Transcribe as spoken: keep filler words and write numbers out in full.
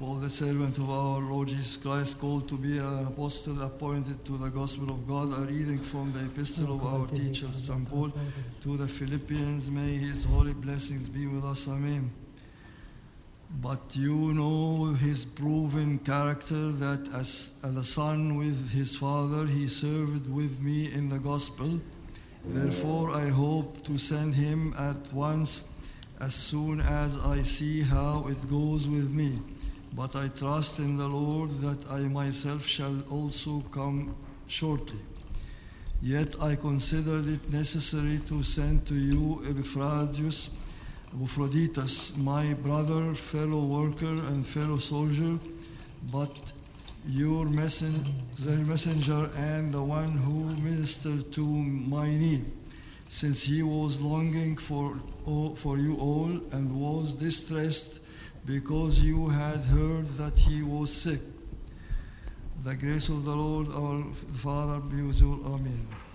for the servant of our Lord Jesus Christ, called to be an apostle, appointed to the gospel of God, a reading from the epistle of our teacher, Saint Paul, to the Philippians. May his holy blessings be with us. Amen. But you know his proven character, that as a son with his father, he served with me in the gospel. Therefore, I hope to send him at once, as soon as I see how it goes with me. But I trust in the Lord that I myself shall also come shortly. Yet I considered it necessary to send to you Epaphroditus, Epaphroditus, my brother, fellow worker, and fellow soldier, but your messenger, messenger and the one who ministered to my need, since he was longing for, for you all and was distressed because you had heard that he was sick. The grace of the Lord our Father be with you. Amen.